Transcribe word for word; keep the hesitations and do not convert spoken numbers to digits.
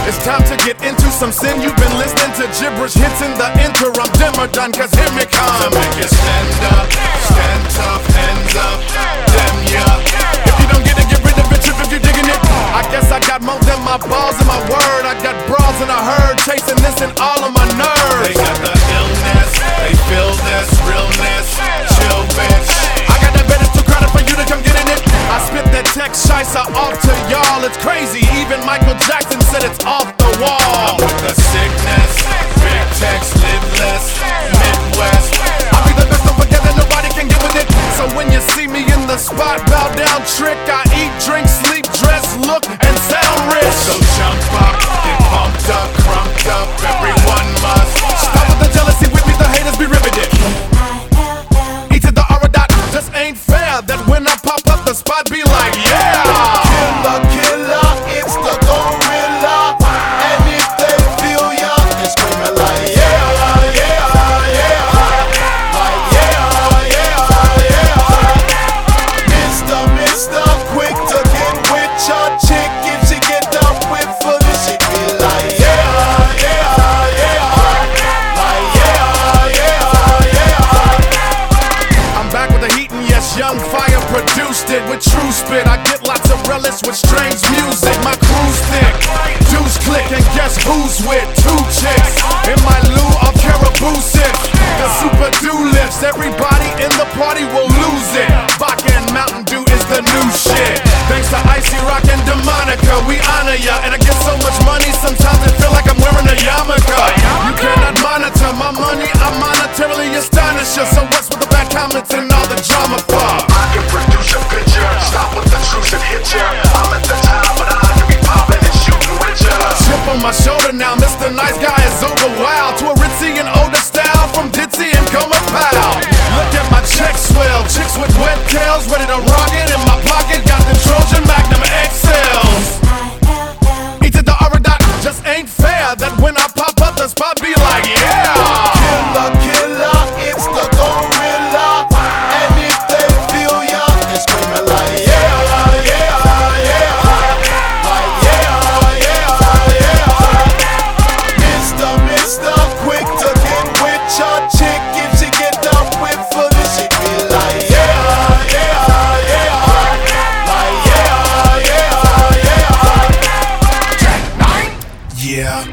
It's time to get into some sin. You've been listening to gibberish hits in the interim. Dimmer done, cause here me come. To make you stand up, stand tough, hands up, damn yeah. If you don't get it, get rid of it, trip if you're digging it. I guess I got more than my balls and my word. I got bras in a herd, chasing this and all of my nerves. They got the illness, they feel this realness. Chill, bitch. I got that bed, it's too crowded for you to come get in it. I spit that text shicer off to y'all. It's crazy, even Michael Jackson said it's off the wall. I'm with the sickness, big text, lidless, Midwest. I'll be the best, don't forget that nobody can get with it. So when you see me in the spot, bow down trick. I eat, drink, sleep, dress, look, and sound rich. So jump up, get pumped up, crumped up. Everyone must stop with the jealousy with me, the haters be riveted. E to the R dot, just ain't fair that when I pop up, the spot be like, yeah. Killer, killer, it's the gorilla. And if they feel ya, they screaming like, yeah, yeah, yeah. Like, yeah, yeah, yeah. Mister, mister, quick to get with your chick. If she get up with fully, she be like, yeah, yeah, yeah. Like, yeah, yeah, yeah. I'm back with the heat and yes, Young Fire produced it with true spit. I get lots of relish with strange music. My crew's thick, juice click, and guess who's with two chicks in my Lou of Caribou sip. The super do lifts, everybody in the party will lose it.